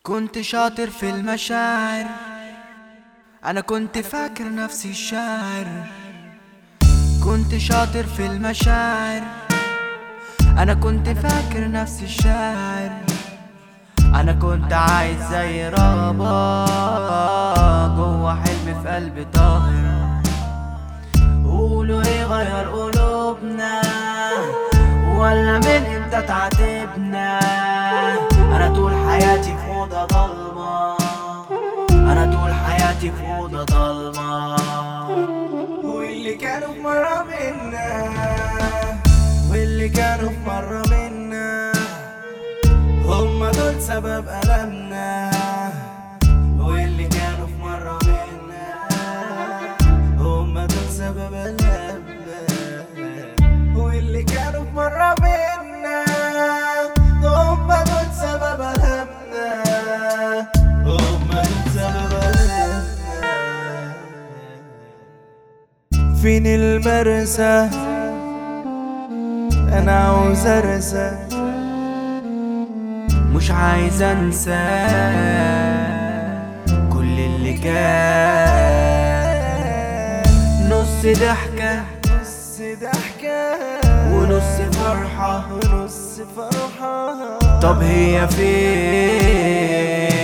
كنت شاطر في المشاعر، انا كنت فاكر نفسي الشاعر. كنت شاطر في المشاعر، انا كنت فاكر نفسي الشاعر. انا كنت عايز زي رابا جوا حلم في قلبي طاهر. قولوا ايه غير قلوبنا ولا من امتى تعاتبنا؟ انا طول حياتي في اوضه ضلمه، انا طول حياتي في اوضه ضلمه. واللي كانوا في مرة منا، واللي كانوا في مرة منا هم دول سبب ألمنا. واللي كانوا في مرة منا هم دول سبب ألمنا. واللي كانوا في مرة منا هم دول سبب ألمنا، هم دول سبب ألمنا. فين المرسى؟ أنا عاوز أرسى، مش عايز انسى كل اللي كان. نص ضحكة نص ضحكة ونص فرحة، ونص فرحة. طب هي فين؟